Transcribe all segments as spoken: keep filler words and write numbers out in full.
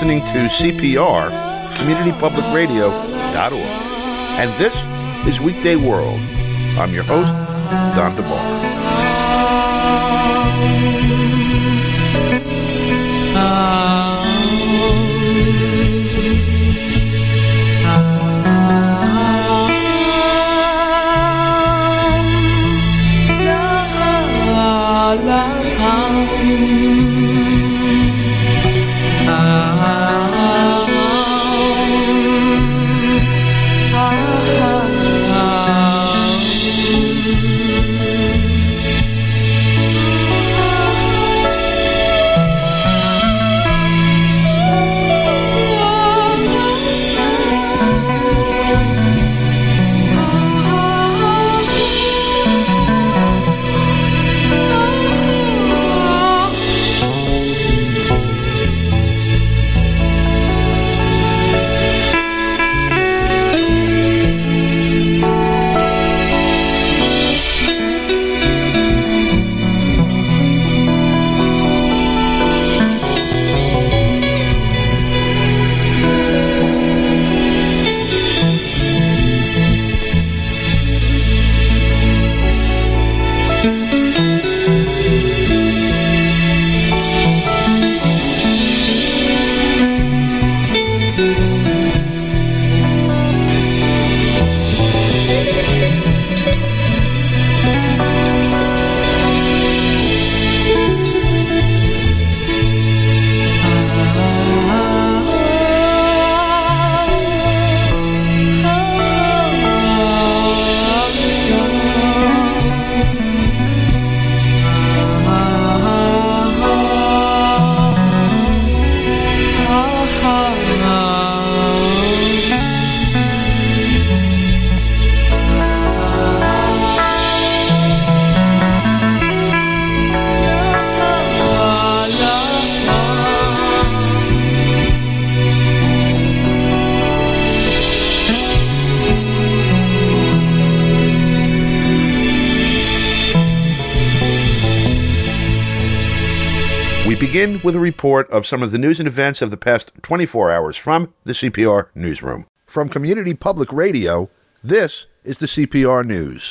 listening to C P R, community public radio dot org. And this is Weekday World. I'm your host, Don DeBar. Begin with a report of some of the news and events of the past twenty-four hours from the C P R Newsroom. From Community Public Radio, this is the C P R News.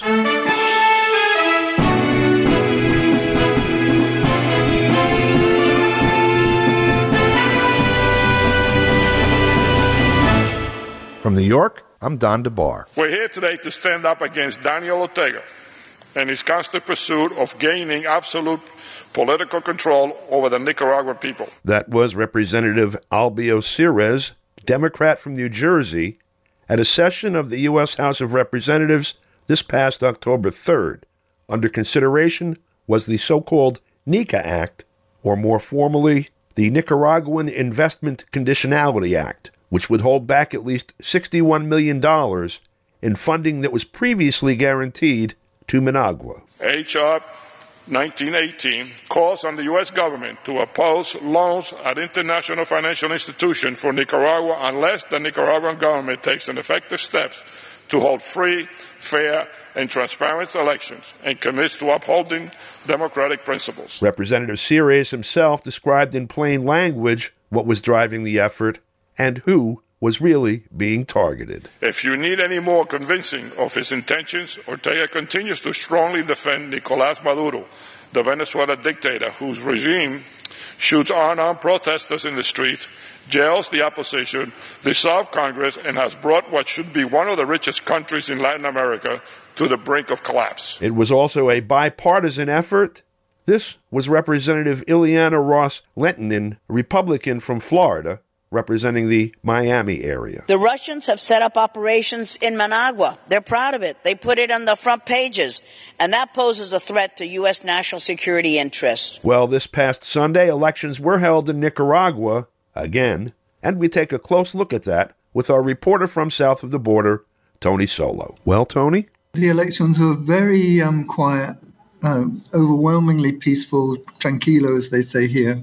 From New York, I'm Don DeBar. We're here today to stand up against Daniel Ortega and his constant pursuit of gaining absolute political control over the Nicaraguan people. That was Representative Albio Cirez, Democrat from New Jersey, at a session of the U S House of Representatives this past October third. Under consideration was the so-called NICA Act, or more formally, the Nicaraguan Investment Conditionality Act, which would hold back at least sixty-one million dollars in funding that was previously guaranteed to Managua. H R nineteen eighteen calls on the U S government to oppose loans at international financial institutions for Nicaragua unless the Nicaraguan government takes an effective steps to hold free, fair, and transparent elections and commits to upholding democratic principles. Representative Cirez himself described in plain language what was driving the effort and who was really being targeted. If you need any more convincing of his intentions, Ortega continues to strongly defend Nicolás Maduro, the Venezuela dictator whose regime shoots unarmed protesters in the streets, jails the opposition, dissolved Congress, and has brought what should be one of the richest countries in Latin America to the brink of collapse. It was also a bipartisan effort. This was Representative Ileana Ros-Lehtinen, Republican from Florida, representing the Miami area. The Russians have set up operations in Managua. They're proud of it. They put it on the front pages, and that poses a threat to U S national security interests. Well, this past Sunday, elections were held in Nicaragua again, and we take a close look at that with our reporter from south of the border, Tony Solo. Well, Tony? The elections were very um, quiet, uh, overwhelmingly peaceful, tranquilo, as they say here.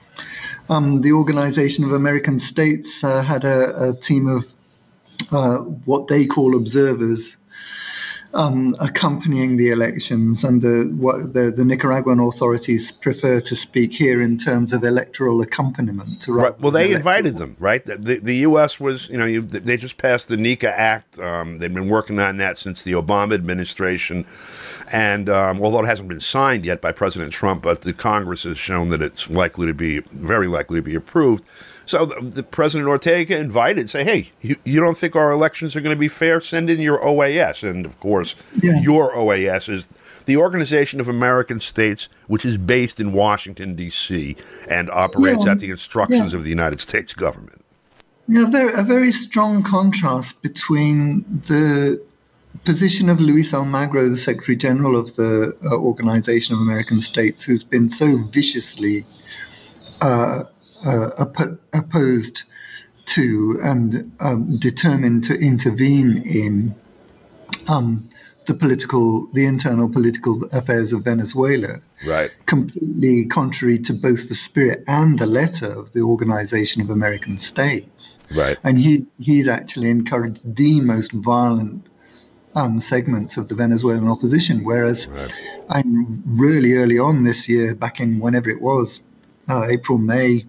Um, the Organization of American States uh, had a, a team of uh, what they call observers. um, accompanying the elections, and the, what the, the Nicaraguan authorities prefer to speak here in terms of electoral accompaniment. Right. Well, they invited them, right? The, the, the U S was, you know, you, they just passed the NICA Act. Um, they've been working on that since the Obama administration. And um, although it hasn't been signed yet by President Trump, but the Congress has shown that it's likely to be, very likely to be approved. So the, the President Ortega invited, say, hey, you, you don't think our elections are going to be fair? Send in your O A S. And, of course, yeah. your O A S is the Organization of American States, which is based in Washington, D C, and operates yeah. at the instructions yeah. of the United States government. Yeah, very, a very strong contrast between the position of Luis Almagro, the Secretary General of the uh, Organization of American States, who's been so viciously uh, uh, op- opposed to and um, determined to intervene in um, the political, the internal political affairs of Venezuela, right? Completely contrary to both the spirit and the letter of the Organization of American States, right? And he he's actually encouraged the most violent um, segments of the Venezuelan opposition. Whereas, right. I'm really early on this year, back in whenever it was, uh, April, May.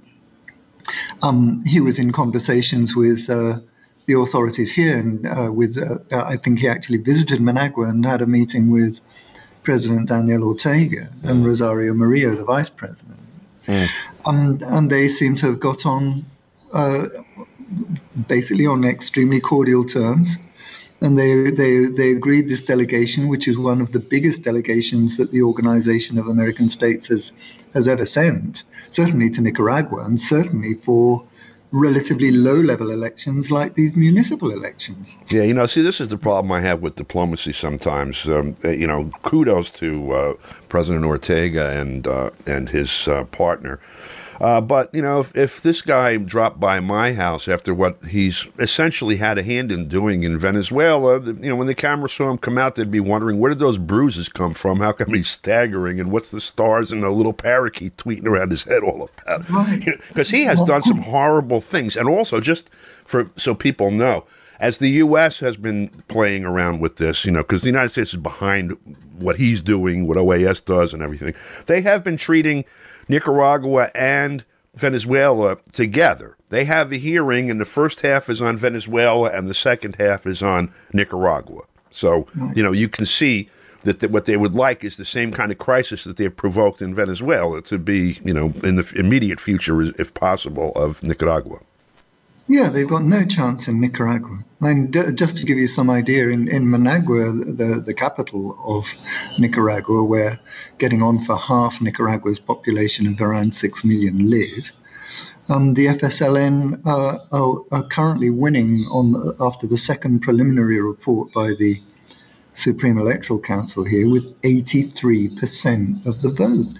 Um, he was in conversations with uh, the authorities here, and uh, with uh, I think he actually visited Managua and had a meeting with President Daniel Ortega mm. and Rosario Murillo, the vice president. Mm. Um, and they seem to have got on uh, basically on extremely cordial terms. And they, they, they agreed this delegation, which is one of the biggest delegations that the Organization of American States has, has ever sent, certainly to Nicaragua, and certainly for relatively low-level elections like these municipal elections. Yeah, you know, see, this is the problem I have with diplomacy sometimes. Um, you know, kudos to uh, President Ortega and uh, and his uh, partner. Uh, but, you know, if, if this guy dropped by my house after what he's essentially had a hand in doing in Venezuela, you know, when the camera saw him come out, they'd be wondering, where did those bruises come from? How come he's staggering? And what's the stars and the little parakeet tweeting around his head all about? Because you know, he has done some horrible things. And also, just for so people know, as the U S has been playing around with this, you know, because the United States is behind what he's doing, what O A S does and everything, they have been treating Nicaragua and Venezuela together. They have a hearing, and the first half is on Venezuela, and the second half is on Nicaragua. So, you know, you can see that the, what they would like is the same kind of crisis that they've provoked in Venezuela to be, you know, in the immediate future, if possible, of Nicaragua. Yeah, they've got no chance in Nicaragua. And d- just to give you some idea, in, in Managua, the, the capital of Nicaragua, where getting on for half Nicaragua's population of around six million live, um, the F S L N uh, are, are currently winning on the, after the second preliminary report by the Supreme Electoral Council here with eighty-three percent of the vote.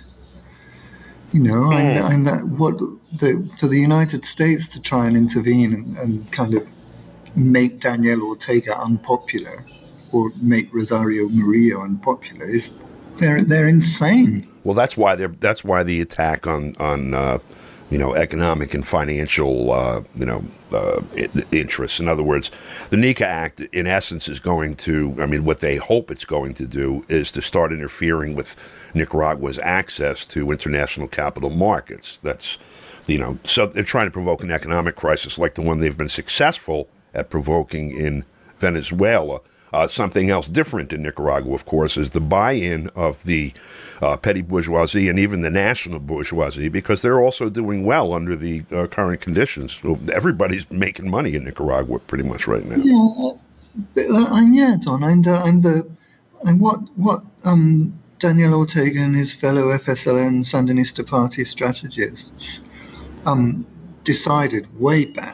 You know, and, and that what the, for the United States to try and intervene and, and kind of make Daniel Ortega unpopular or make Rosario Murillo unpopular is they're they're insane. Well, that's why they're that's why the attack on on uh, you know economic and financial uh, you know uh, interests. In other words, the NICA Act, in essence, is going to. I mean, what they hope it's going to do is to start interfering with Nicaragua's access to international capital markets. That's, you know, so they're trying to provoke an economic crisis like the one they've been successful at provoking in Venezuela. Uh, something else different in Nicaragua, of course, is the buy-in of the uh, petty bourgeoisie and even the national bourgeoisie, because they're also doing well under the uh, current conditions. So everybody's making money in Nicaragua pretty much right now. Yeah, uh, and yeah, Don, and uh, and the and what what um. Daniel Ortega and his fellow F S L N Sandinista Party strategists um, decided way back,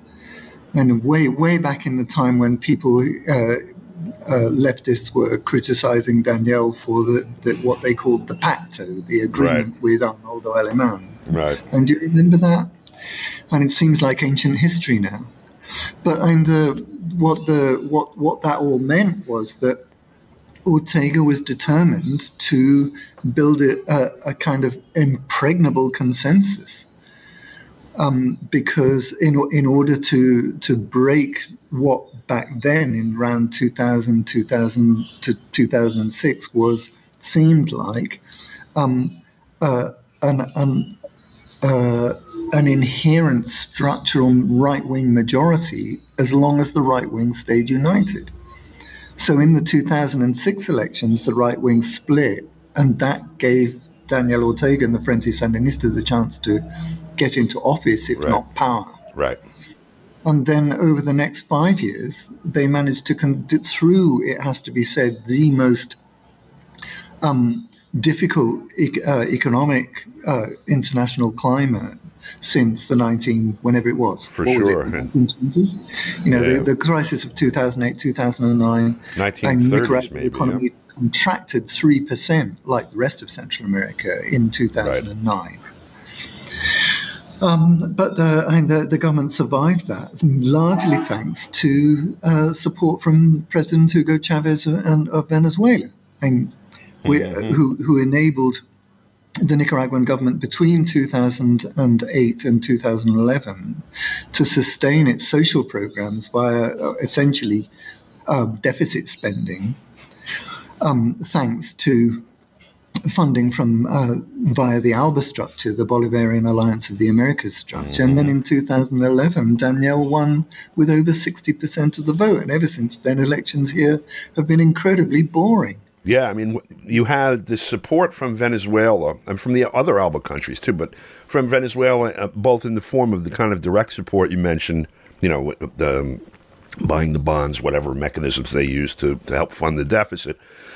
and way way back in the time when people, uh, uh, leftists were criticizing Daniel for the, the what they called the pacto, the agreement right. with Arnoldo Alemán. Right. And do you remember that? And it seems like ancient history now. But and the, what the what what that all meant was that Ortega was determined to build a, a, a kind of impregnable consensus um, because in in order to to break what back then in around two thousand, two thousand to two thousand six was seemed like um, uh, an an, uh, an inherent structural right-wing majority, as long as the right wing stayed united. So in the two thousand six elections, the right wing split, and that gave Daniel Ortega and the Frente Sandinista the chance to get into office, if Right. not power. Right. And then over the next five years, they managed to, con- through, it has to be said, the most um, difficult e- uh, economic uh, international climate since the nineteen, whenever it was. For what sure. Was it, the nineteen twenties? You know, Yeah. the, the crisis of two thousand eight, two thousand nine. nineteen And thirties Nicaragua's maybe, economy yeah. contracted three percent, like the rest of Central America, in two thousand nine. Um, but the, I mean, the, the government survived that, largely thanks to uh, support from President Hugo Chavez and, of Venezuela, and we, Mm-hmm. who, who enabled the Nicaraguan government between two thousand eight and two thousand eleven to sustain its social programs via uh, essentially uh, deficit spending, um, thanks to funding from uh, via the ALBA structure, the Bolivarian Alliance of the Americas structure. Mm-hmm. And then in two thousand eleven, Daniel won with over sixty percent of the vote. And ever since then, elections here have been incredibly boring. Yeah, I mean, you had the support from Venezuela and from the other ALBA countries too, but from Venezuela, uh, both in the form of the kind of direct support you mentioned, you know, the um, buying the bonds, whatever mechanisms they use to, to help fund the deficit.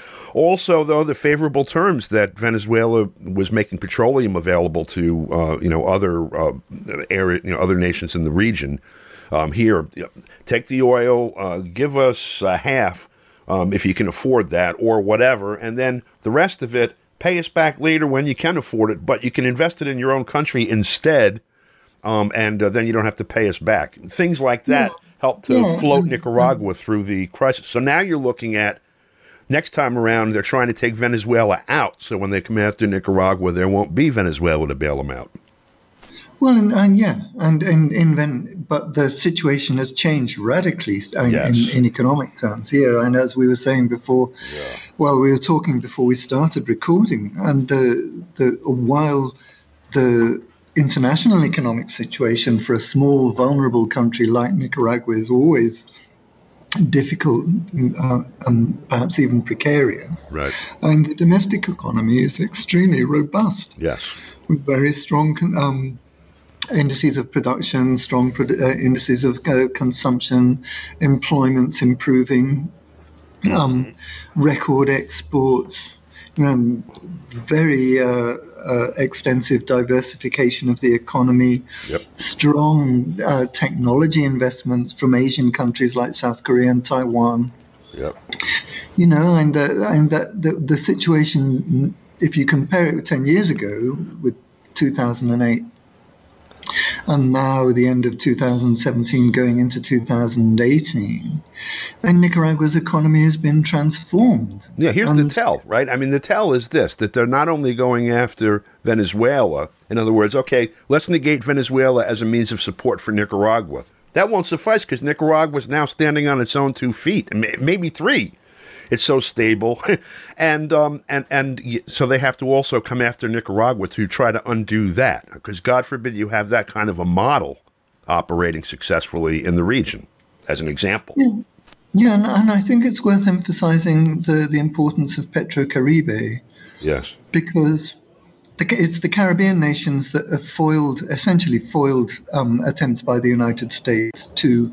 Also, though, the favorable terms that Venezuela was making petroleum available to, uh, you know, other uh, area, you know, other nations in the region. Um, here, take the oil, uh, give us uh, half. Um, if you can afford that or whatever, and then the rest of it, pay us back later when you can afford it, but you can invest it in your own country instead, um, and uh, then you don't have to pay us back. Things like that yeah. help to yeah. float Nicaragua through the crisis. So now you're looking at, next time around, they're trying to take Venezuela out, so when they come after Nicaragua, there won't be Venezuela to bail them out. Well, and, and yeah, and in, in but the situation has changed radically in, yes. in, in economic terms here. And as we were saying before, yeah. well, we were talking before we started recording, and uh, the while the international economic situation for a small, vulnerable country like Nicaragua is always difficult uh, and perhaps even precarious, right? And the domestic economy is extremely robust. Yes, with very strong. Um, indices of production, strong pro- uh, indices of uh, consumption, employment's improving, um, record exports, you know, very uh, uh, extensive diversification of the economy, yep. strong uh, technology investments from Asian countries like South Korea and Taiwan. Yep. You know, and, uh, and that the, the situation, if you compare it with ten years ago, with two thousand eight, and now the end of two thousand seventeen going into two thousand eighteen, and Nicaragua's economy has been transformed. Yeah, here's and, the tell, right? I mean, the tell is this, that they're not only going after Venezuela, in other words, okay, let's negate Venezuela as a means of support for Nicaragua. That won't suffice because Nicaragua's now standing on its own two feet, maybe three. It's so stable, and um, and and so they have to also come after Nicaragua to try to undo that, because God forbid you have that kind of a model operating successfully in the region, as an example. Yeah, yeah, and, and I think it's worth emphasizing the, the importance of PetroCaribe. Yes, because the, it's the Caribbean nations that have foiled, essentially foiled um, attempts by the United States to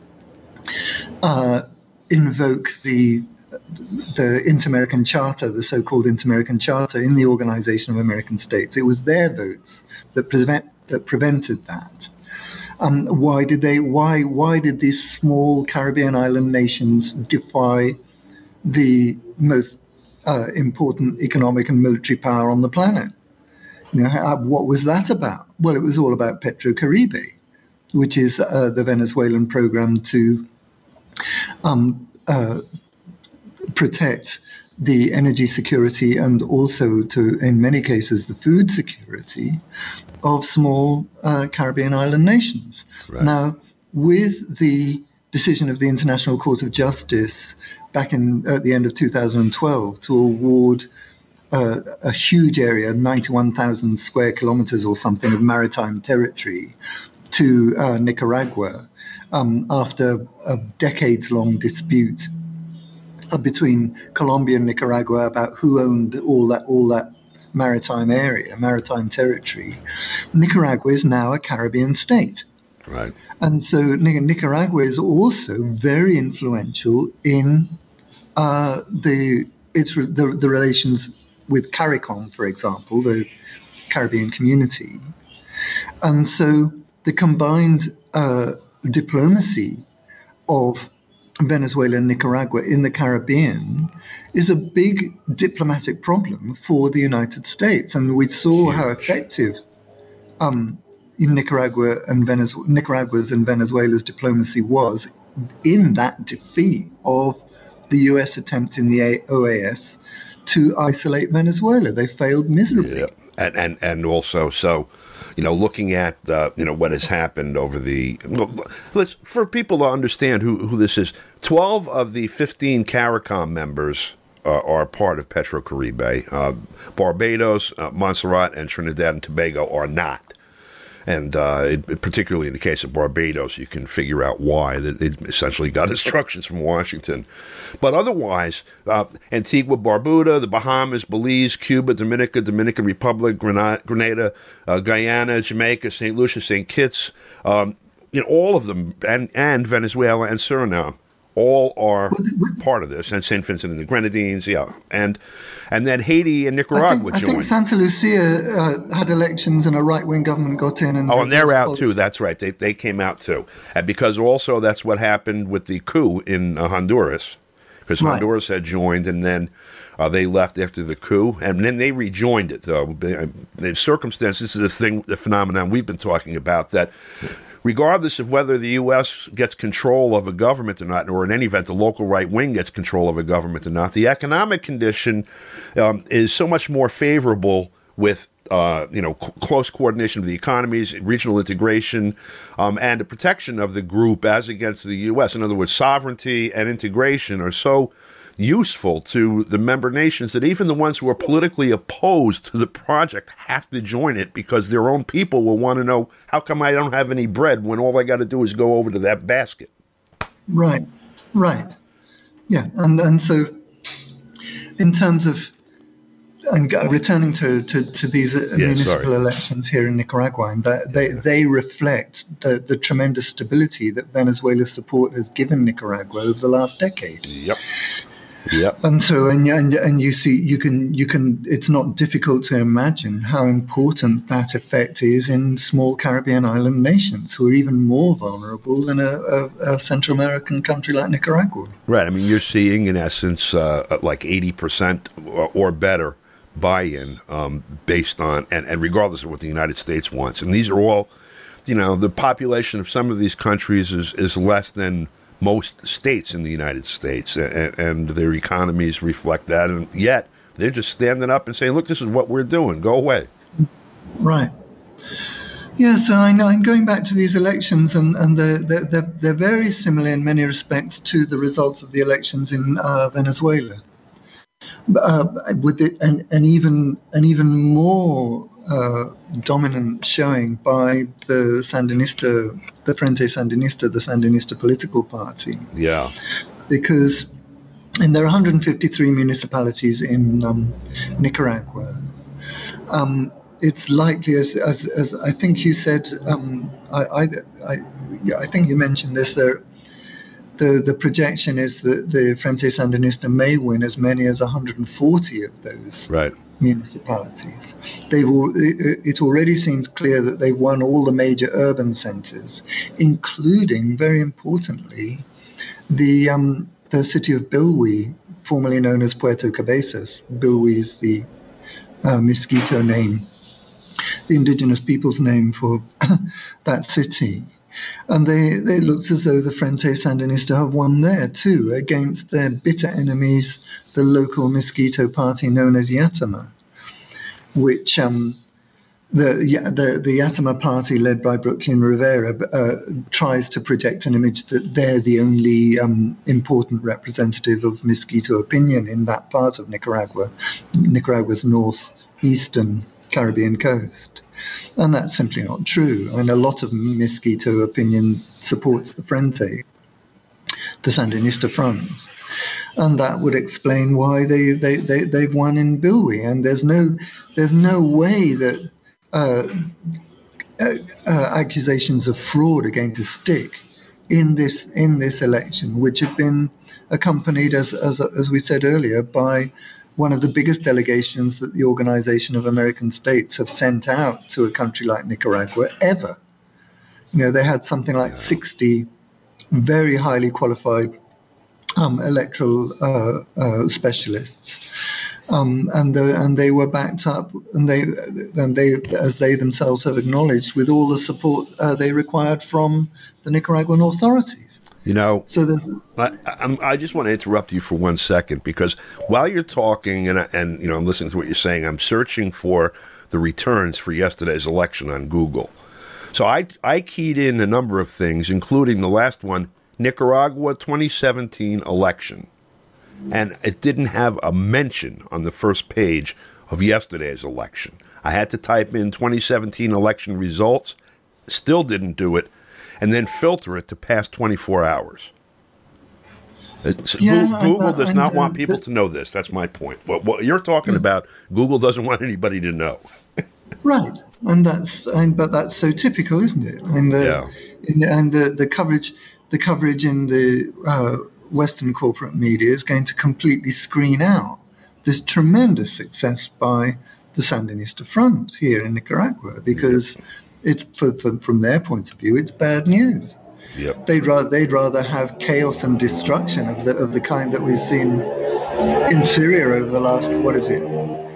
uh, invoke the the Inter-American Charter, the so-called Inter-American Charter in the Organization of American States. It was their votes that prevent that prevented that. Um, why did they? Why why did these small Caribbean island nations defy the most uh, important economic and military power on the planet? You know, how, what was that about? Well, it was all about PetroCaribe, which is uh, the Venezuelan program to um, uh, protect the energy security and also to, in many cases, the food security of small uh, Caribbean island nations. Right. Now, with the decision of the International Court of Justice back in at the end of two thousand twelve to award uh, a huge area, ninety-one thousand square kilometers or something of maritime territory to uh, Nicaragua um, after a decades-long dispute between Colombia and Nicaragua about who owned all that all that maritime area, maritime territory. Nicaragua is now a Caribbean state. Right. And so Nicaragua is also very influential in uh, the its the, the relations with CARICOM, for example, the Caribbean community. And so the combined uh, diplomacy of Venezuela and Nicaragua in the Caribbean is a big diplomatic problem for the United States. And we saw Huge. how effective um, in Nicaragua and Venezuela, Nicaragua's and Venezuela's diplomacy was in that defeat of the U S attempt in the O A S to isolate Venezuela. They failed miserably. Yeah. And, and, and also, so, you know, looking at, uh, you know, what has happened over the, let's, for people to understand who, who this is, twelve of the fifteen CARICOM members uh, are part of Petrocaribe. Uh, Barbados, uh, Montserrat, and Trinidad and Tobago are not. And uh, it, particularly in the case of Barbados, you can figure out why. That it essentially got instructions from Washington. But otherwise, uh, Antigua, Barbuda, the Bahamas, Belize, Cuba, Dominica, Dominican Republic, Grenada, Grenada uh, Guyana, Jamaica, Saint Lucia, Saint Kitts, um, you know, all of them, and, and Venezuela and Suriname, all are part of this, and Saint Vincent and the Grenadines, yeah, and and then Haiti and Nicaragua I think, joined. I think Santa Lucia uh, had elections and a right-wing government got in. And oh, and they're out policy. too. That's right. They they came out too, and because also that's what happened with the coup in uh, Honduras, because right. Honduras had joined, and then uh, they left after the coup, and then they rejoined it. Though the circumstance, this is the thing, the phenomenon we've been talking about that. Regardless of whether the U S gets control of a government or not, or in any event, the local right wing gets control of a government or not, the economic condition um, is so much more favorable with uh, you know c- close coordination of the economies, regional integration, um, and the protection of the group as against the U S. In other words, sovereignty and integration are so useful to the member nations that even the ones who are politically opposed to the project have to join it because their own people will want to know, how come I don't have any bread when all I got to do is go over to that basket? Right, right. Yeah, and and so in terms of, and returning to, to, to these yeah, municipal sorry. elections here in Nicaragua, and that they, yeah. they reflect the, the tremendous stability that Venezuela's support has given Nicaragua over the last decade. Yep. Yep. And so, and, and and you see, you can you can. It's not difficult to imagine how important that effect is in small Caribbean island nations who are even more vulnerable than a, a, a Central American country like Nicaragua. Right. I mean, you're seeing in essence uh, like eighty percent or better buy-in um, based on, and, and regardless of what the United States wants. And these are all, you know, the population of some of these countries is is less than most states in the United States, and, and their economies reflect that, and yet they're just standing up and saying, look, this is what we're doing, go away. Right. Yeah, so I know, I'm going back to these elections, and, and they're, they're, they're very similar in many respects to the results of the elections in uh, Venezuela. Uh, with it, and, and even an even more uh, dominant showing by the Sandinista, the Frente Sandinista, the Sandinista political party. Yeah, because and there are one hundred fifty-three municipalities in um, Nicaragua. Um, it's likely, as, as as I think you said, um, I I I, yeah, I think you mentioned this there. The, the projection is that the Frente Sandinista may win as many as one hundred forty of those right. municipalities. They've all, it, it already seems clear that they've won all the major urban centres, including, very importantly, the um, the city of Bilwi, formerly known as Puerto Cabezas. Bilwi is the uh, Miskito name, the indigenous people's name for that city. And they, it looks as though the Frente Sandinista have won there too, against their bitter enemies, the local Mosquito party known as Yatama, which um, the, the the Yatama party, led by Brooklyn Rivera, uh, tries to project an image that they're the only um, important representative of Mosquito opinion in that part of Nicaragua, Nicaragua's northeastern Caribbean coast. And that's simply not true. And a lot of Mosquito opinion supports the Frente, the Sandinista front. And that would explain why they, they, they, they've won in Bilwi. And there's no, there's no way that uh, uh, uh, accusations of fraud are going to stick in this in this election, which have been accompanied, as, as, as we said earlier, by one of the biggest delegations that the Organization of American States have sent out to a country like Nicaragua ever. You know, they had something like sixty very highly qualified um, electoral uh, uh, specialists, um, and the, and they were backed up, and they and they, as they themselves have acknowledged, with all the support uh, they required from the Nicaraguan authorities. You know, so I, I'm, I just want to interrupt you for one second, because while you're talking and, and, you know, I'm listening to what you're saying, I'm searching for the returns for yesterday's election on Google. So I, I keyed in a number of things, including the last one, Nicaragua twenty seventeen election. And it didn't have a mention on the first page of yesterday's election. I had to type in twenty seventeen election results, still didn't do it, and then filter it to past twenty-four hours. It's, yeah, Google does not want people to know this. That's my point. What, what you're talking about, Google doesn't want anybody to know. Right, and that's and but that's so typical, isn't it? And the, yeah. in the, and the, the coverage, the coverage in the uh, Western corporate media is going to completely screen out this tremendous success by the Sandinista front here in Nicaragua, because it's for, for, from their point of view, it's bad news. Yep. They'd rather they'd rather have chaos and destruction of the of the kind that we've seen in Syria over the last, what is it,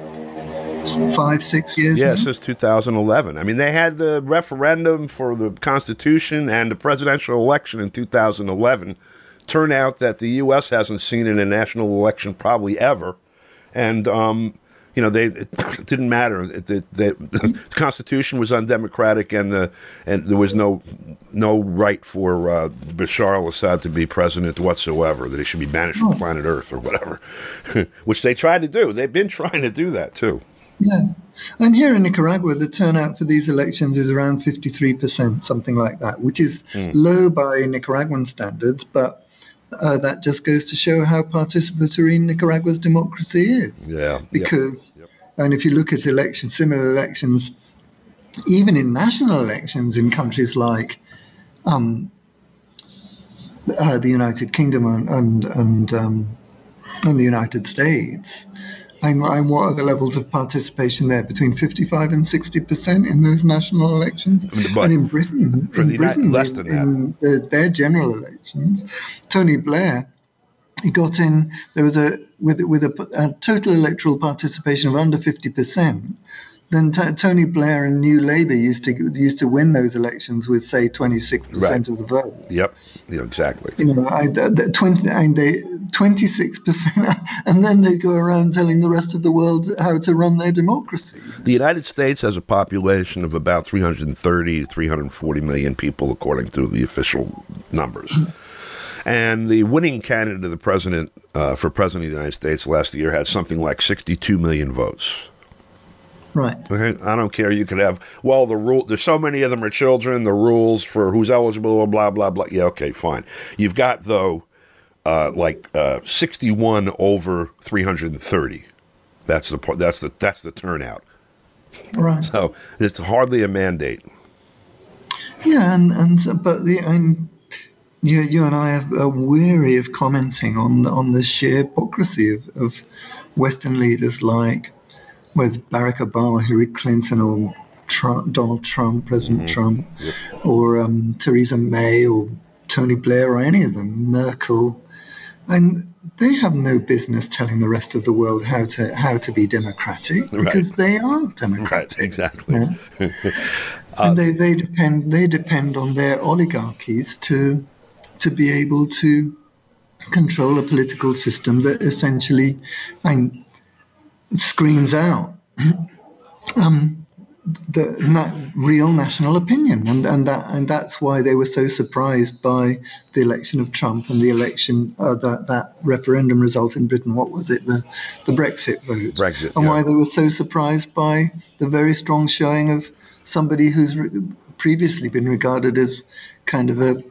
five, six years? Yeah, now? since two thousand eleven. I mean, they had the referendum for the Constitution and the presidential election in two thousand eleven. Turnout that the U S hasn't seen in a national election probably ever, and um, you know, they it didn't matter. It, it, they, the Constitution was undemocratic, and the and there was no no right for uh, Bashar al-Assad to be president whatsoever. That he should be banished from planet Earth or whatever, which they tried to do. They've been trying to do that too. Yeah, and here in Nicaragua, the turnout for these elections is around fifty-three percent, something like that, which is mm. low by Nicaraguan standards, but Uh, that just goes to show how participatory Nicaragua's democracy is. Yeah. Because, yep. Yep. and if you look at elections, similar elections, even in national elections in countries like um, uh, the United Kingdom and and and, um, and the United States, and, and what are the levels of participation there? Between fifty-five and sixty percent in those national elections. But and in Britain, for in the Britain, United, less than in, in the, their general elections, Tony Blair, he got in. There was a with with a, a total electoral participation of under fifty percent. Then t- Tony Blair and New Labour used to used to win those elections with, say, twenty-six percent right. of the vote. Yep, yeah, exactly. You know, I, the, twenty and they twenty-six percent, and then they go around telling the rest of the world how to run their democracy. The United States has a population of about three hundred thirty, three hundred forty million people, according to the official numbers. And the winning candidate of the president uh, for president of the United States last year had something like sixty-two million votes. Right. Okay. I don't care. You could have, well, the rule, there's so many of them are children, the rules for who's eligible, blah, blah, blah. Yeah, okay, fine. You've got, though, uh, like uh, sixty-one over three hundred thirty. That's the that's the that's the turnout. Right. So it's hardly a mandate. Yeah, and, and but the and you you and I are weary of commenting on on the sheer hypocrisy of, of Western leaders like with Barack Obama, Hillary Clinton, or Trump, Donald Trump, President mm-hmm. Trump, yep. or um, Theresa May, or Tony Blair, or any of them, Merkel, and they have no business telling the rest of the world how to how to be democratic, because right. they aren't democratic. Right, exactly. Yeah? Uh, and they, they depend they depend on their oligarchies to to be able to control a political system that essentially um, screens out um, the na- real national opinion, and and that and that's why they were so surprised by the election of Trump and the election uh, that that referendum result in Britain. What was it? The the Brexit vote. Brexit, and yeah. why they were so surprised by the very strong showing of somebody who's re- previously been regarded as kind of a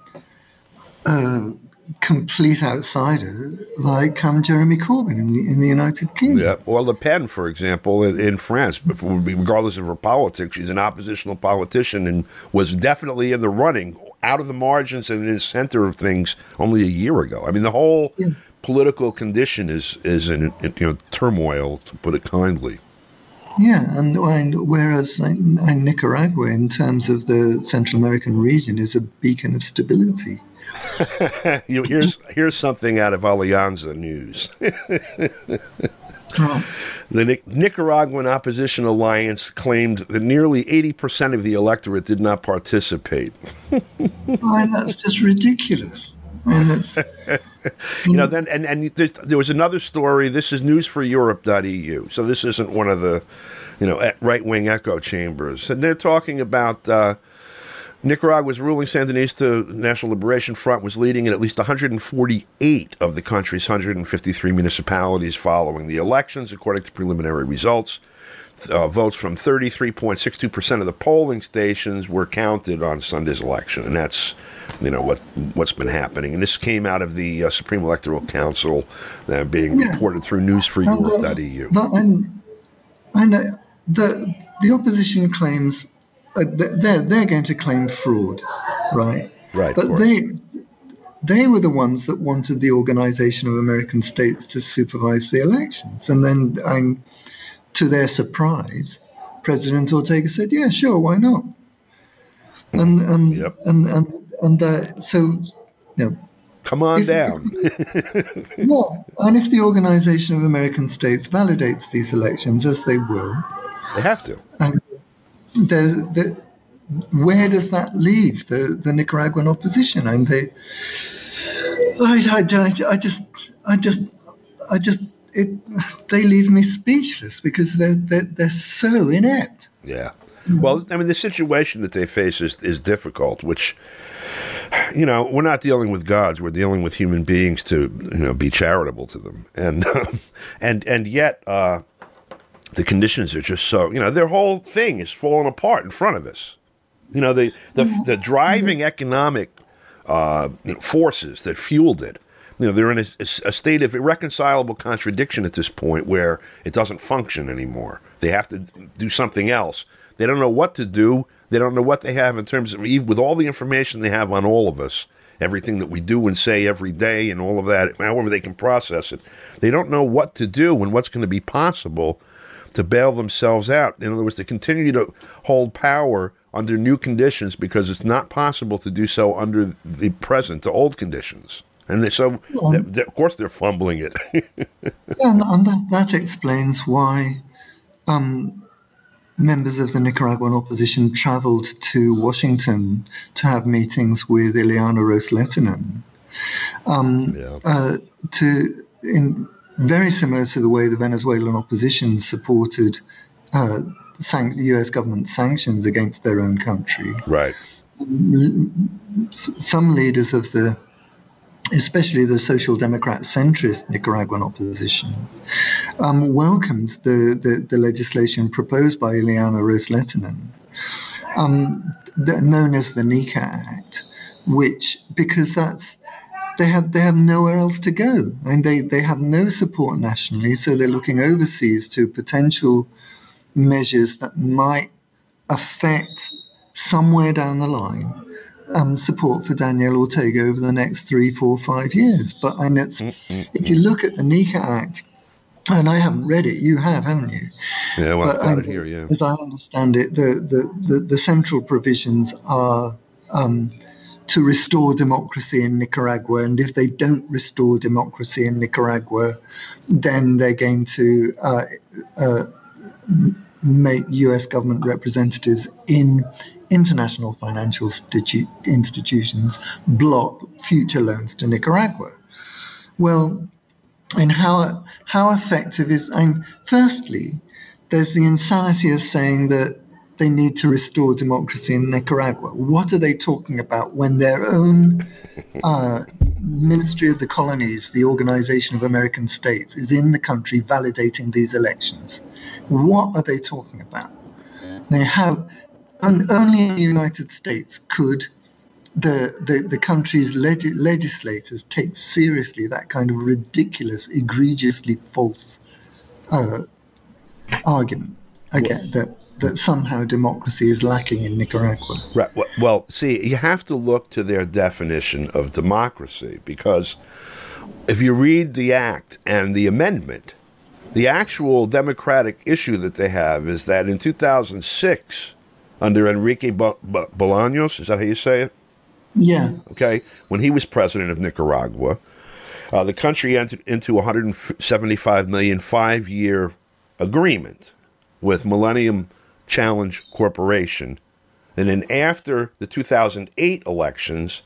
uh, complete outsider, like um, Jeremy Corbyn in the in the United Kingdom. Yeah. Well, Le Pen, for example, in, in France, regardless of her politics, she's an oppositional politician and was definitely in the running, out of the margins and in the center of things only a year ago. I mean, the whole yeah. political condition is is in, in you know turmoil, to put it kindly. Yeah, and, and whereas in, in Nicaragua, in terms of the Central American region, is a beacon of stability. you, here's here's something out of Alianza News. Right. The Nic- Nicaraguan Opposition Alliance claimed that nearly eighty percent of the electorate did not participate. Why, that's just ridiculous. I mean, that's, you know, then and, and there was another story. This is news for Europe dot E U. So this isn't one of the, you know, right-wing echo chambers. And they're talking about uh, Nicaragua's ruling Sandinista National Liberation Front was leading in at least one hundred forty-eight of the country's one hundred fifty-three municipalities following the elections, according to preliminary results. Uh, votes from thirty-three point six two percent of the polling stations were counted on Sunday's election, and that's, you know, what what's been happening. And this came out of the uh, Supreme Electoral Council, uh, being yeah. reported through news for Europe dot E U. And, and uh, the the opposition claims uh, they're they're going to claim fraud, right? Right. But they they were the ones that wanted the Organization of American States to supervise the elections, and then. Um, To their surprise, President Ortega said, "Yeah, sure, why not?" And and yep. and and, and uh, so, you know, come on if, down. Yeah, and if the Organization of American States validates these elections, as they will, they have to. And the, the, where does that leave the, the Nicaraguan opposition? And they, I, I, I just, I just, I just. It, they leave me speechless because they're, they're they're so inept. Yeah. Well, I mean, the situation that they face is is difficult, which, you know, we're not dealing with gods. We're dealing with human beings to, you know, be charitable to them. And and and yet uh, the conditions are just so, you know, their whole thing is falling apart in front of us. You know, the, the, the driving economic uh, you know, forces that fueled it, you know, they're in a, a state of irreconcilable contradiction at this point where it doesn't function anymore. They have to do something else. They don't know what to do. They don't know what they have in terms of, with all the information they have on all of us, everything that we do and say every day and all of that, however they can process it. They don't know what to do and what's going to be possible to bail themselves out. In other words, to continue to hold power under new conditions because it's not possible to do so under the present, the old conditions. And they, so, yeah. they, they, of course, they're fumbling it. Yeah, and, and that, that explains why um, members of the Nicaraguan opposition traveled to Washington to have meetings with Ileana Ros-Lehtinen, um, yeah. uh, to in very similar to the way the Venezuelan opposition supported uh, san- U S government sanctions against their own country. Right. Some leaders of the especially the Social Democrat centrist Nicaraguan opposition, um, welcomed the, the, the legislation proposed by Ileana Ros-Lehtinen, um, known as the NICA Act, which, because that's, they have they have nowhere else to go, and they, they have no support nationally, so they're looking overseas to potential measures that might affect somewhere down the line Um, support for Daniel Ortega over the next three, four, five years. But and it's mm-hmm. if you look at the NICA Act, and I haven't read it, you have, haven't you? Yeah, well, but, I've got um, it here, yeah. As I understand it, the, the, the, the central provisions are um, to restore democracy in Nicaragua, and if they don't restore democracy in Nicaragua, then they're going to uh, uh, make U S government representatives in international financial stitu- institutions block future loans to Nicaragua. Well, and how how effective is, I mean, firstly, there's the insanity of saying that they need to restore democracy in Nicaragua. What are they talking about when their own uh, Ministry of the Colonies, the Organization of American States, is in the country validating these elections? What are they talking about? They have, un, only in the United States could the the, the country's leg, legislators take seriously that kind of ridiculous, egregiously false uh, argument again, that that somehow democracy is lacking in Nicaragua. Right. Well, see, you have to look to their definition of democracy, because if you read the act and the amendment, the actual democratic issue that they have is that in two thousand six, under Enrique Bolaños, is that how you say it? Yeah. Okay. When he was president of Nicaragua, uh, the country entered into a one hundred seventy-five million dollars five-year agreement with Millennium Challenge Corporation. And then after the two thousand eight elections,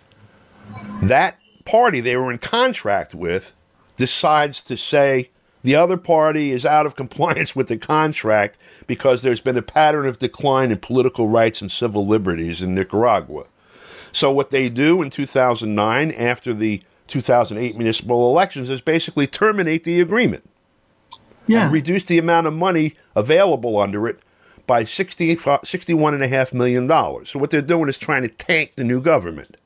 that party they were in contract with decides to say the other party is out of compliance with the contract because there's been a pattern of decline in political rights and civil liberties in Nicaragua. So what they do in two thousand nine, after the two thousand eight municipal elections, is basically terminate the agreement. Yeah. And reduce the amount of money available under it by sixty-one point five million dollars. So what they're doing is trying to tank the new government.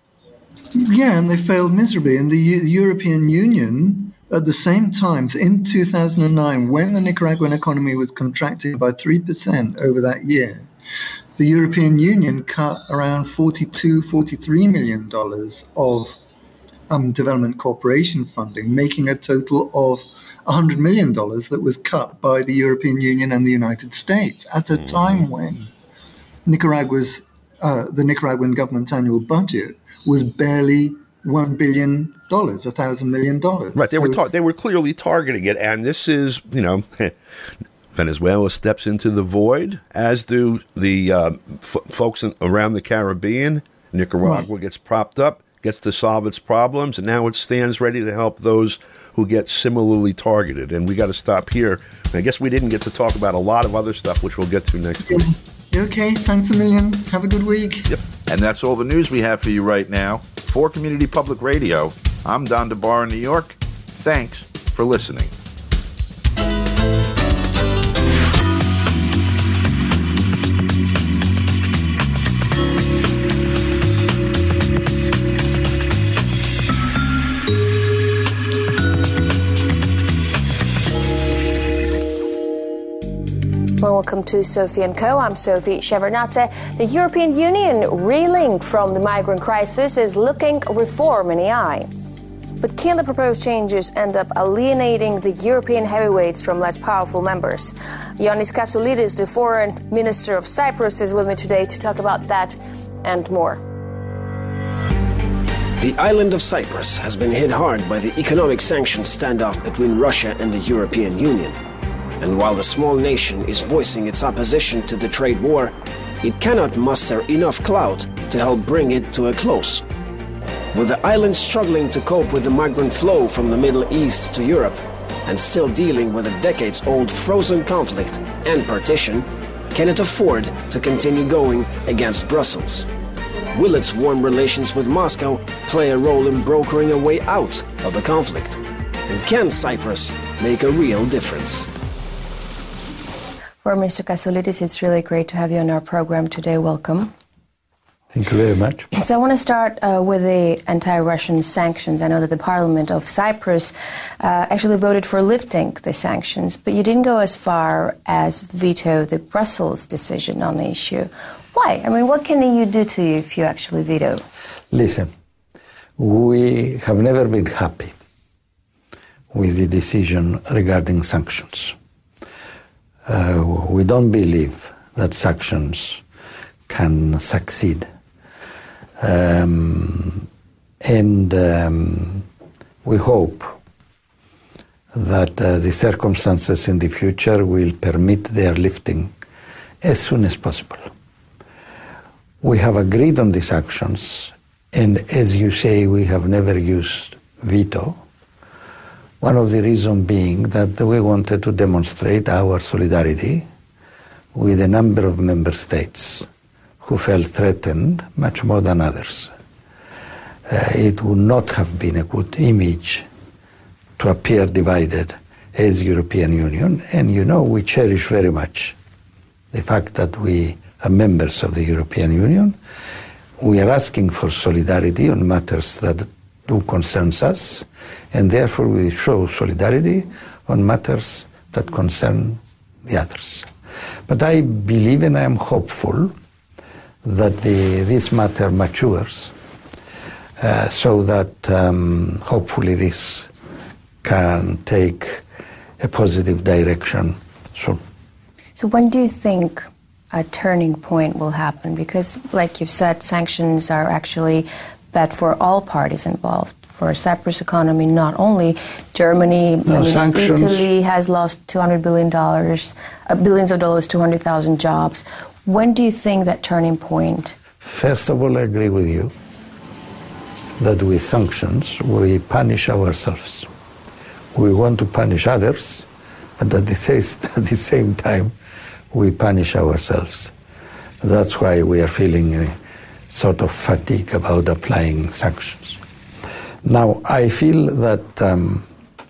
Yeah, and they failed miserably. And the U- European Union, at the same time, in two thousand nine, when the Nicaraguan economy was contracting by three percent over that year, the European Union cut around forty-two, forty-three million dollars of um, development cooperation funding, making a total of one hundred million dollars that was cut by the European Union and the United States at a time when Nicaragua's uh, the Nicaraguan government's annual budget was barely one billion dollars, a thousand million dollars. Right, they so, were ta- they were clearly targeting it, and this is, you know, Venezuela steps into the void, as do the uh, f- folks in, around the Caribbean. Nicaragua right. gets propped up, gets to solve its problems, and now it stands ready to help those who get similarly targeted. And we got to stop here. I guess we didn't get to talk about a lot of other stuff, which we'll get to next week. Okay, thanks a million. Have a good week. Yep. And that's all the news we have for you right now. For Community Public Radio, I'm Don DeBar in New York. Thanks for listening. Welcome to Sophie and Co. I'm Sophie Shevardnadze. The European Union, reeling from the migrant crisis, is looking reform in the eye. But can the proposed changes end up alienating the European heavyweights from less powerful members? Yannis Kassoulidis, the foreign minister of Cyprus, is with me today to talk about that and more. The island of Cyprus has been hit hard by the economic sanctions standoff between Russia and the European Union. And while the small nation is voicing its opposition to the trade war, it cannot muster enough clout to help bring it to a close. With the island struggling to cope with the migrant flow from the Middle East to Europe, and still dealing with a decades-old frozen conflict and partition, can it afford to continue going against Brussels? Will its warm relations with Moscow play a role in brokering a way out of the conflict? And can Cyprus make a real difference? Well, Mister Kassoulidis, it's really great to have you on our program today. Welcome. Thank you very much. So I want to start uh, with the anti-Russian sanctions. I know that the Parliament of Cyprus uh, actually voted for lifting the sanctions, but you didn't go as far as veto the Brussels decision on the issue. Why? I mean, what can the E U do to you if you actually veto? Listen, we have never been happy with the decision regarding sanctions. Uh, we don't believe that sanctions can succeed. Um, and um, we hope that uh, the circumstances in the future will permit their lifting as soon as possible. We have agreed on these actions, and as you say, we have never used veto. One of the reasons being that we wanted to demonstrate our solidarity with a number of member states who felt threatened much more than others. Uh, it would not have been a good image to appear divided as European Union, and you know we cherish very much the fact that we are members of the European Union. We are asking for solidarity on matters that do concern us, and therefore we show solidarity on matters that concern the others. But I believe and I am hopeful that the, this matter matures uh, so that um, hopefully this can take a positive direction soon. So when do you think a turning point will happen? Because, like you've said, sanctions are actually bad for all parties involved. For Cyprus economy, not only Germany, no, I mean, sanctions. Italy has lost two hundred billion dollars, uh, billions of dollars, two hundred thousand jobs. When do you think that turning point? First of all, I agree with you that with sanctions we punish ourselves. We want to punish others, but at the, at the same time we punish ourselves. That's why we are feeling a sort of fatigue about applying sanctions. Now, I feel that um,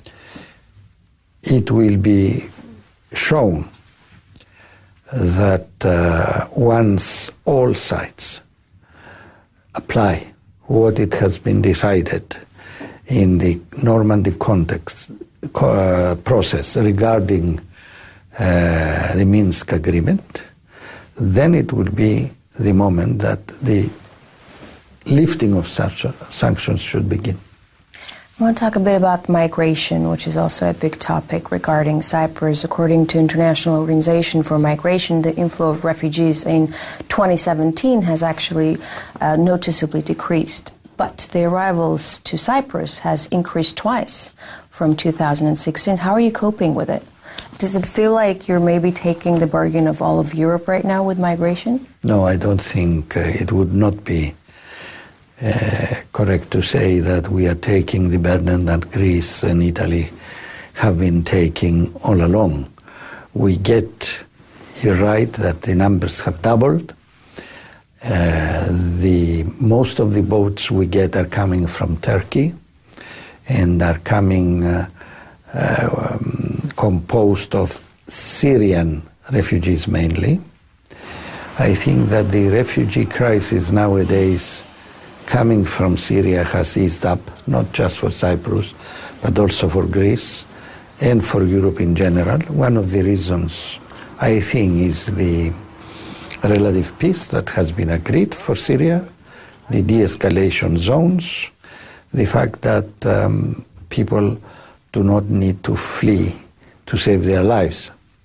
it will be shown that uh, once all sides apply what it has been decided in the Normandy context uh, process regarding uh, the Minsk agreement, then it will be the moment that the lifting of such sanctions should begin. I want to talk a bit about migration, which is also a big topic regarding Cyprus. According to International Organization for Migration, the inflow of refugees in twenty seventeen has actually uh, noticeably decreased. But the arrivals to Cyprus has increased twice from two thousand sixteen. How are you coping with it? Does it feel like you're maybe taking the bargain of all of Europe right now with migration? No, I don't think uh, it would not be uh, correct to say that we are taking the burden that Greece and Italy have been taking all along. We get, you're right, that the numbers have doubled. Uh, the most of the boats we get are coming from Turkey and are coming uh, uh, um, composed of Syrian refugees mainly. I think that the refugee crisis nowadays coming from Syria has eased up, not just for Cyprus, but also for Greece and for Europe in general. One of the reasons, I think, is the relative peace that has been agreed for Syria, the de-escalation zones, the fact that um, people do not need to flee to save their lives.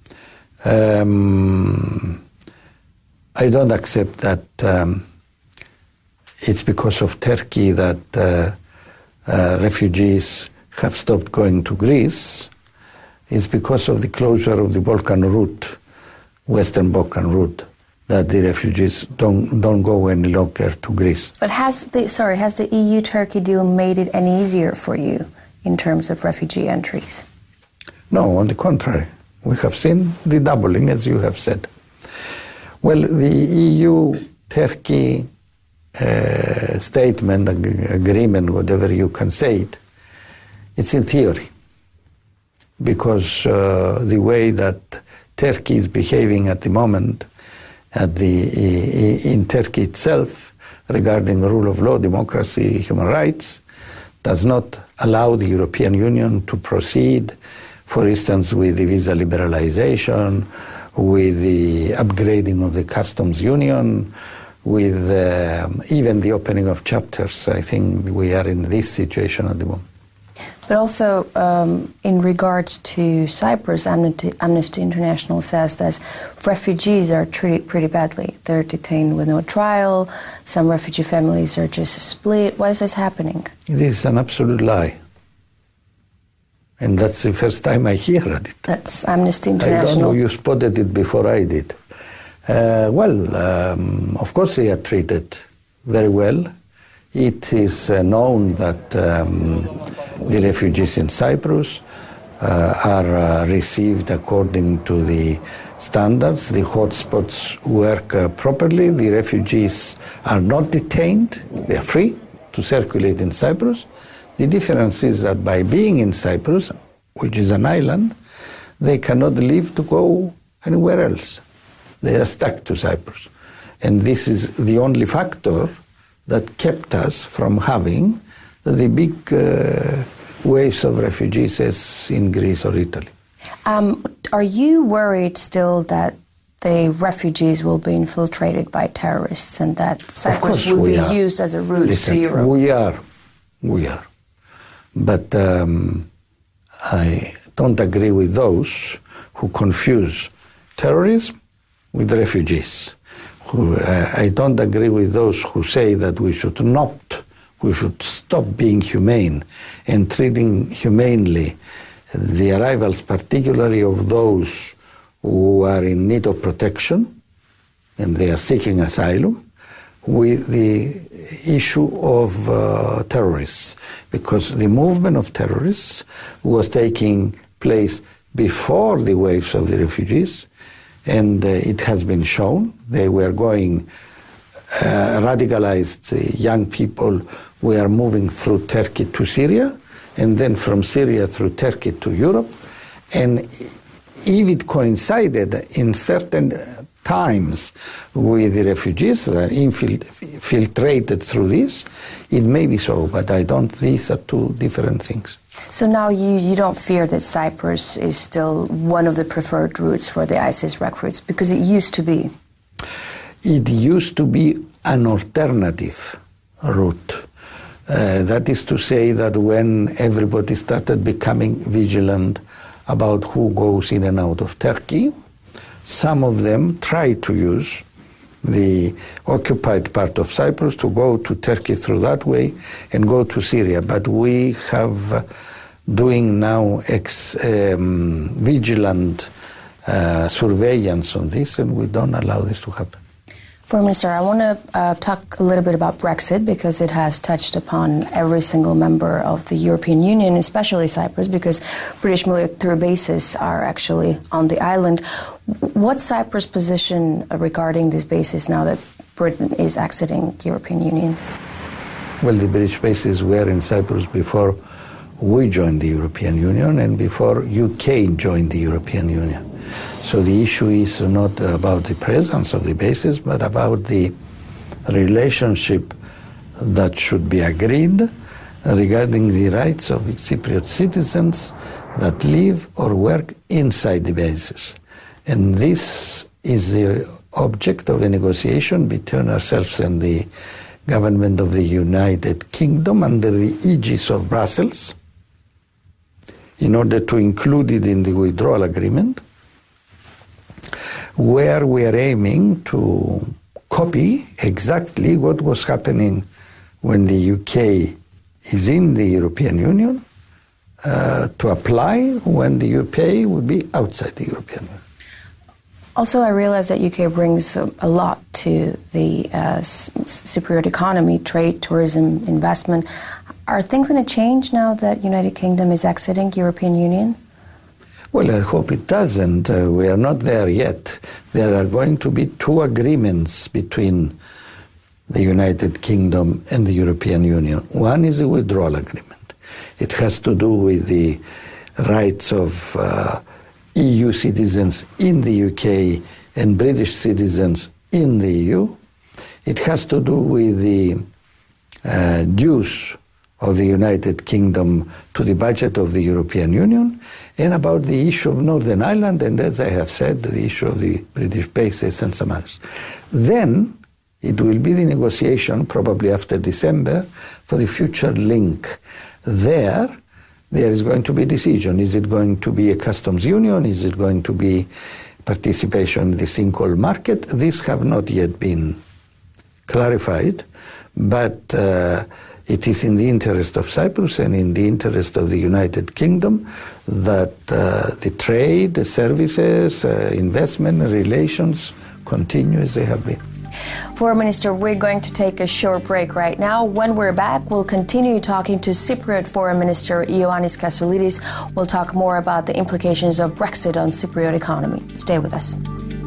Um, I don't accept that um, it's because of Turkey that uh, uh, refugees have stopped going to Greece. It's because of the closure of the Balkan route, Western Balkan route, that the refugees don't don't go any longer to Greece. But has the sorry has the E U-Turkey deal made it any easier for you in terms of refugee entries? No, on the contrary. We have seen the doubling, as you have said. Well, the E U-Turkey uh, statement, ag- agreement, whatever you can say it, it's in theory. Because uh, the way that Turkey is behaving at the moment at the, in Turkey itself regarding the rule of law, democracy, human rights, does not allow the European Union to proceed, for instance, with the visa liberalization, with the upgrading of the customs union, with uh, even the opening of chapters. I think we are in this situation at the moment. But also, um, in regards to Cyprus, Amnesty, Amnesty International says that refugees are treated pretty badly. They're detained with no trial. Some refugee families are just split. Why is this happening? This is an absolute lie. And that's the first time I hear it. That's Amnesty I International. don't know, you spotted it before I did. Uh, well, um, of course they are treated very well. It is uh, known that um, the refugees in Cyprus uh, are uh, received according to the standards. The hotspots work uh, properly. The refugees are not detained. They are free to circulate in Cyprus. The difference is that by being in Cyprus, which is an island, they cannot leave to go anywhere else. They are stuck to Cyprus. And this is the only factor that kept us from having the big uh, waves of refugees as in Greece or Italy. Um, are you worried still that the refugees will be infiltrated by terrorists and that Cyprus will be are. used as a route Listen, to Europe? We are. We are. But um, I don't agree with those who confuse terrorism with refugees. Who, uh, I don't agree with those who say that we should not, we should stop being humane and treating humanely the arrivals, particularly of those who are in need of protection and they are seeking asylum, with the issue of uh, terrorists, because the movement of terrorists was taking place before the waves of the refugees, and uh, it has been shown they were going, uh, radicalized uh, young people were moving through Turkey to Syria, and then from Syria through Turkey to Europe, and if it coincided in certain times with the refugees that are infiltrated through this, it may be so, but I don't, these are two different things. So now you, you don't fear that Cyprus is still one of the preferred routes for the ISIS recruits, because it used to be? It used to be an alternative route. Uh, that is to say that when everybody started becoming vigilant about who goes in and out of Turkey, some of them tried to use the occupied part of Cyprus to go to Turkey through that way and go to Syria. But we have uh, doing now ex, um, vigilant uh, surveillance on this, and we don't allow this to happen. Foreign Minister, I want to uh, talk a little bit about Brexit, because it has touched upon every single member of the European Union, especially Cyprus, because British military bases are actually on the island. What's Cyprus' position regarding these bases now that Britain is exiting the European Union? Well, the British bases were in Cyprus before we joined the European Union and before U K joined the European Union. So the issue is not about the presence of the bases, but about the relationship that should be agreed regarding the rights of Cypriot citizens that live or work inside the bases. And this is the object of a negotiation between ourselves and the government of the United Kingdom under the aegis of Brussels, in order to include it in the withdrawal agreement, where we are aiming to copy exactly what was happening when the U K is in the European Union, uh, to apply when the U K would be outside the European Union. Also, I realize that U K brings a lot to the uh, Cypriot economy, trade, tourism, investment. Are things going to change now that United Kingdom is exiting European Union? Well, I hope it doesn't. Uh, we are not there yet. There are going to be two agreements between the United Kingdom and the European Union. One is a withdrawal agreement. It has to do with the rights of uh, E U citizens in the U K and British citizens in the E U. It has to do with the uh, dues of the United Kingdom to the budget of the European Union, and about the issue of Northern Ireland, and as I have said, the issue of the British bases and some others. Then it will be the negotiation, probably after December, for the future link. There, there is going to be a decision. Is it going to be a customs union? Is it going to be participation in the single market? These have not yet been clarified, but uh, it is in the interest of Cyprus and in the interest of the United Kingdom that uh, the trade, the services, uh, investment relations continue as they have been. Foreign Minister, we're going to take a short break right now. When we're back, we'll continue talking to Cypriot Foreign Minister Ioannis Kassoulidis. We'll talk more about the implications of Brexit on Cypriot economy. Stay with us.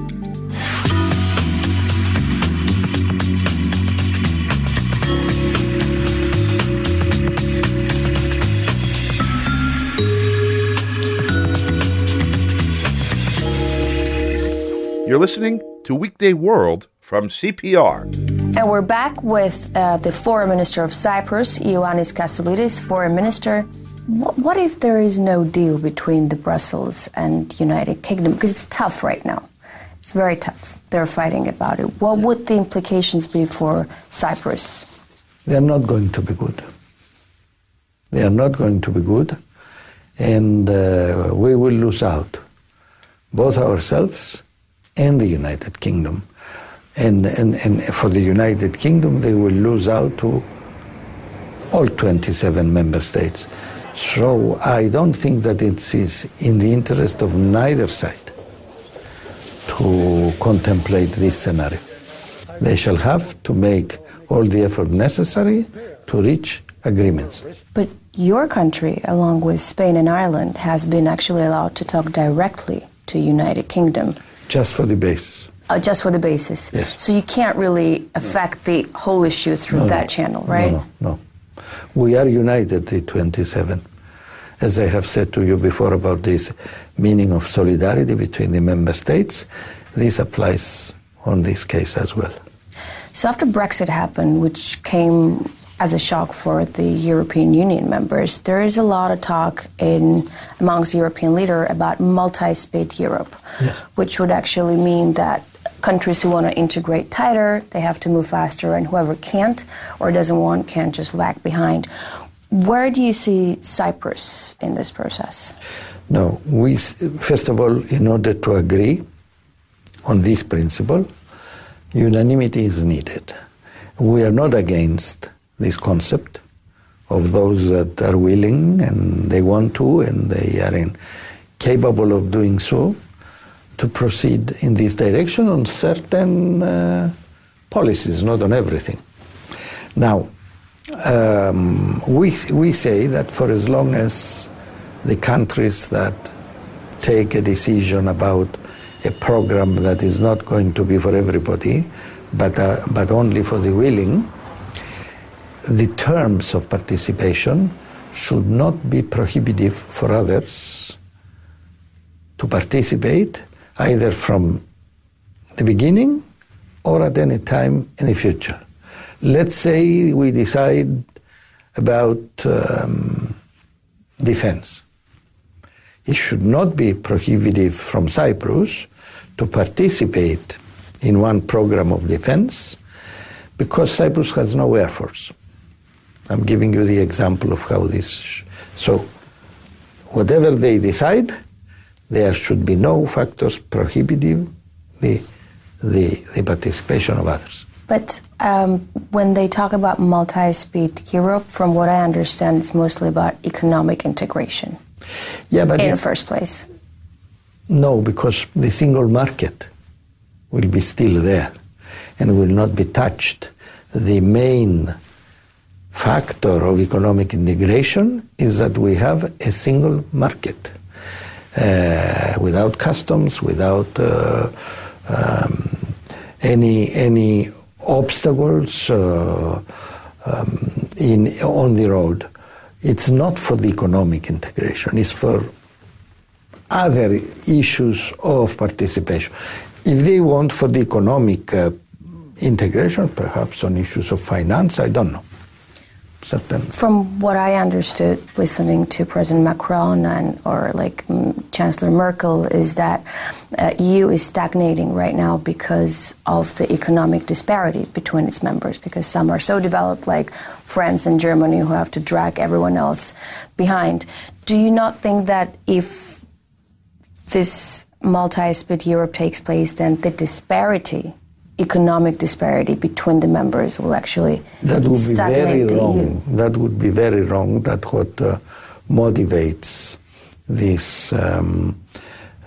You're listening to Weekday World from C P R. And we're back with uh, the Foreign Minister of Cyprus, Ioannis Kassoulidis. Foreign Minister, what, what if there is no deal between the Brussels and United Kingdom? Because it's tough right now. It's very tough. They're fighting about it. What would the implications be for Cyprus? They're not going to be good. They are not going to be good. And uh, we will lose out, both ourselves and the United Kingdom. And, and, and for the United Kingdom, they will lose out to all twenty-seven member states. So I don't think that it is in the interest of neither side to contemplate this scenario. They shall have to make all the effort necessary to reach agreements. But your country, along with Spain and Ireland, has been actually allowed to talk directly to United Kingdom. Just for the basis. Uh, just for the basis. Yes. So you can't really affect the whole issue through no, that no. channel, right? No, no, no. We are united, the twenty-seven. As I have said to you before about this meaning of solidarity between the member states, this applies on this case as well. So after Brexit happened, which came as a shock for the European Union members, there is a lot of talk in amongst European leaders about multi-speed Europe, yeah. which would actually mean that countries who want to integrate tighter, they have to move faster, and whoever can't or doesn't want can just lag behind. Where do you see Cyprus in this process? No, we, first of all, in order to agree on this principle, unanimity is needed. We are not against this concept of those that are willing and they want to and they are in, capable of doing so, to proceed in this direction on certain uh, policies, not on everything. Now, um, we, we say that for as long as the countries that take a decision about a program that is not going to be for everybody, but, uh, but only for the willing, the terms of participation should not be prohibitive for others to participate either from the beginning or at any time in the future. Let's say we decide about um, defense. It should not be prohibitive from Cyprus to participate in one program of defense because Cyprus has no air force. I'm giving you the example of how this... Sh- so, whatever they decide, there should be no factors prohibiting the, the, the participation of others. But um, when they talk about multi-speed Europe, from what I understand, it's mostly about economic integration. Yeah, but in it, the first place. No, because the single market will be still there and will not be touched. The main factor of economic integration is that we have a single market uh, without customs, without uh, um, any any obstacles uh, um, in on the road. It's not for the economic integration, it's for other issues of participation. If they want for the economic uh, integration, perhaps on issues of finance, I don't know. Certain. From what I understood, listening to President Macron and or like um, Chancellor Merkel, is that uh, E U is stagnating right now because of the economic disparity between its members. Because some are so developed, like France and Germany, who have to drag everyone else behind. Do you not think that if this multi-speed Europe takes place, then the disparity, economic disparity between the members will actually that would be very the wrong. E U. That would be very wrong. That what uh, motivates this um,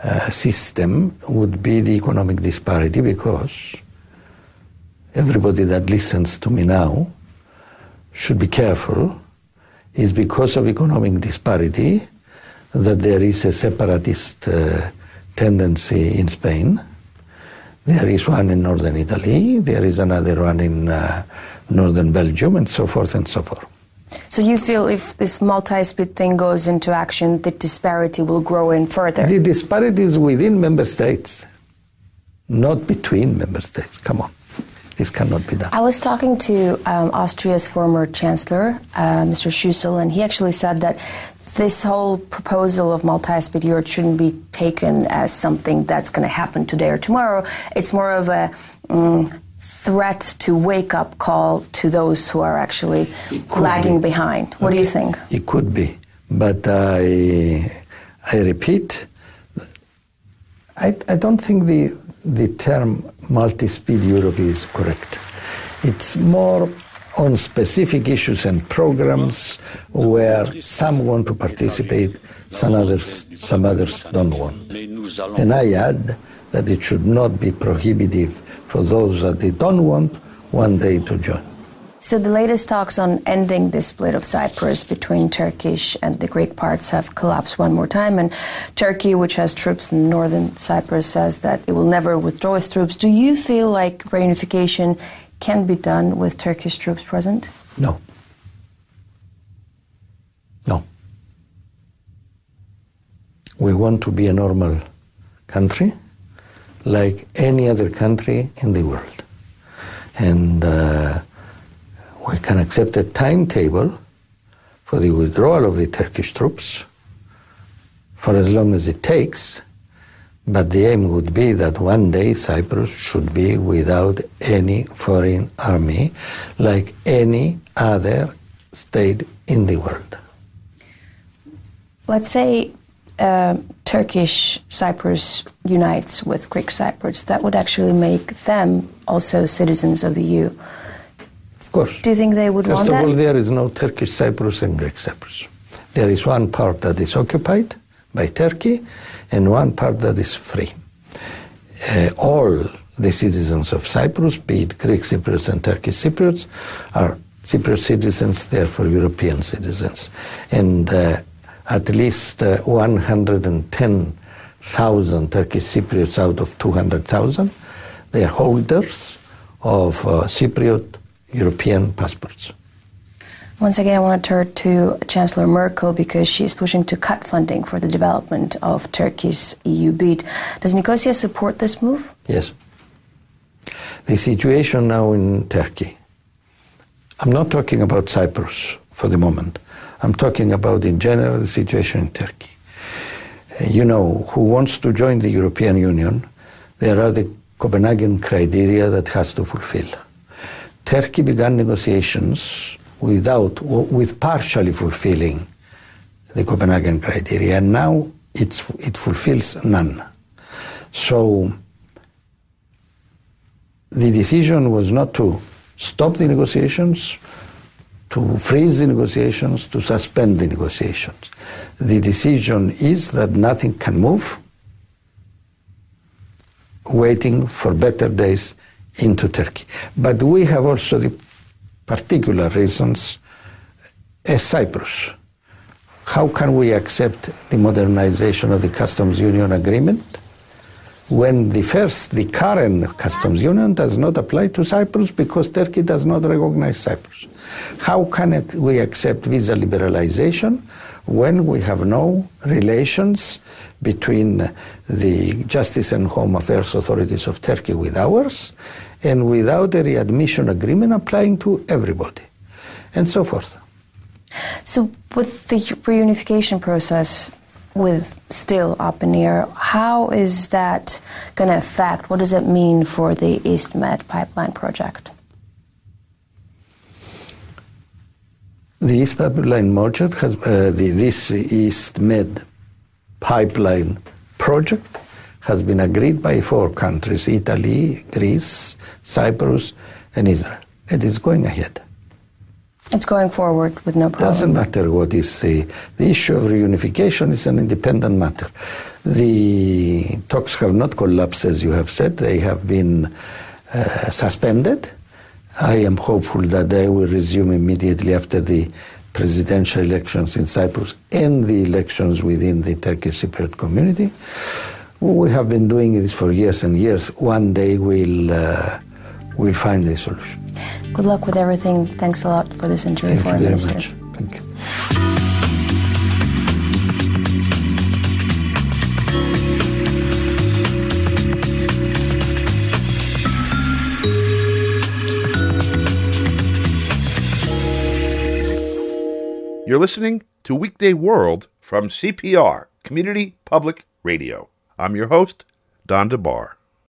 uh, system would be the economic disparity, because everybody that listens to me now should be careful. It's because of economic disparity that there is a separatist uh, tendency in Spain. There is one in northern Italy, there is another one in uh, northern Belgium, and so forth and so forth. So you feel if this multi-speed thing goes into action, the disparity will grow in further? The disparity is within member states, not between member states. Come on. This cannot be done. I was talking to um, Austria's former chancellor, uh, Mister Schüssel, and he actually said that this whole proposal of multi-speed Europe shouldn't be taken as something that's going to happen today or tomorrow. It's more of a um, threat to wake-up call to those who are actually lagging be. behind. What okay. do you think? It could be, but I, I repeat, I, I don't think the the term multi-speed Europe is correct. It's more on specific issues and programs where some want to participate, some others, some others don't want. And I add that it should not be prohibitive for those that they don't want one day to join. So the latest talks on ending the split of Cyprus between Turkish and the Greek parts have collapsed one more time, and Turkey, which has troops in northern Cyprus, says that it will never withdraw its troops. Do you feel like reunification can be done with Turkish troops present? No. No. We want to be a normal country, like any other country in the world. And uh, we can accept a timetable for the withdrawal of the Turkish troops for as long as it takes, but the aim would be that one day Cyprus should be without any foreign army, like any other state in the world. Let's say uh, Turkish Cyprus unites with Greek Cyprus. That would actually make them also citizens of the E U. Of course. Do you think they would First want that? First of all, there is no Turkish Cyprus and Greek Cyprus. There is one part that is occupied by Turkey and one part that is free. Uh, all the citizens of Cyprus, be it Greek Cypriots and Turkish Cypriots, are Cypriot citizens, therefore European citizens. And uh, at least uh, one hundred ten thousand Turkish Cypriots out of two hundred thousand, they are holders of uh, Cypriot European passports. Once again, I want to turn to Chancellor Merkel because she's pushing to cut funding for the development of Turkey's E U bid. Does Nicosia support this move? Yes. The situation now in Turkey, I'm not talking about Cyprus for the moment. I'm talking about, in general, the situation in Turkey. You know, who wants to join the European Union, there are the Copenhagen criteria that has to fulfill. Turkey began negotiations without, with partially fulfilling the Copenhagen criteria, and now it's, it fulfills none. So the decision was not to stop the negotiations, to freeze the negotiations, to suspend the negotiations. The decision is that nothing can move, waiting for better days into Turkey. But we have also the particular reasons as Cyprus. How can we accept the modernization of the customs union agreement when the first, the current customs union does not apply to Cyprus because Turkey does not recognize Cyprus? How can it, we accept visa liberalization when we have no relations between the Justice and Home Affairs authorities of Turkey with ours, and without a readmission agreement applying to everybody, and so forth? So with the reunification process with still up in the air, how is that going to affect, what does it mean for the EastMed pipeline project? The East Pipeline project has, uh, the, this EastMed pipeline project has been agreed by four countries, Italy, Greece, Cyprus, and Israel. It is going ahead. It's going forward with no problem. Doesn't matter what is the, the issue of reunification is an independent matter. The talks have not collapsed, as you have said. They have been uh, suspended. I am hopeful that they will resume immediately after the presidential elections in Cyprus and the elections within the Turkish Cypriot community. We have been doing this for years and years. One day we'll, uh, we'll find a solution. Good luck with everything. Thanks a lot for this interview, Thank Foreign you very Minister. much. Thank you. You're listening to Weekday World from C P R, Community Public Radio. I'm your host, Don DeBar.